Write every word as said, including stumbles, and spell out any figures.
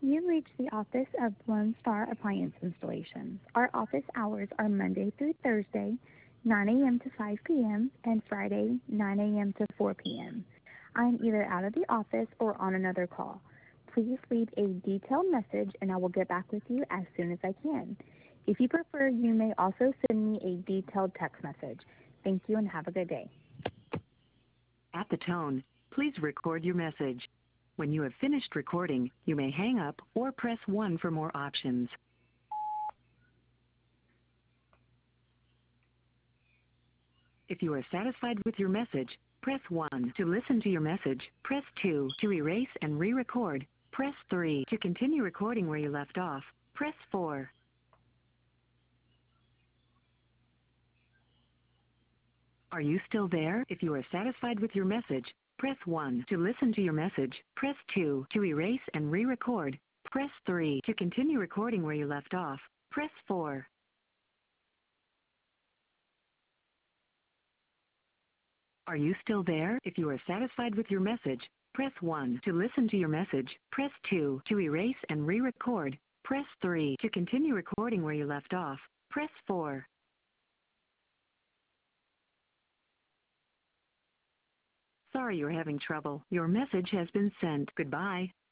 You reached the office of Lone Star Appliance Installations. Our office hours are Monday through Thursday, nine a m to five p m, and Friday, nine a m to four p m. I am either out of the office or on another call. Please leave a detailed message and I will get back with you as soon as I can. If you prefer, you may also send me a detailed text message. Thank you and have a good day. At the tone, please record your message. When you have finished recording, you may hang up or press one for more options. If you are satisfied with your message, press one. To listen to your message, press two. To erase and re-record, press three. To continue recording where you left off, press four. Are you still there? If you are satisfied with your message, press one. To listen to your message, press two. To erase and re-record, press three. To continue recording where you left off, press four. Are you still there? If you are satisfied with your message, press one. To listen to your message, press two. To erase and re-record, press three. To continue recording where you left off, press four. Sorry you're having trouble. Your message has been sent. Goodbye.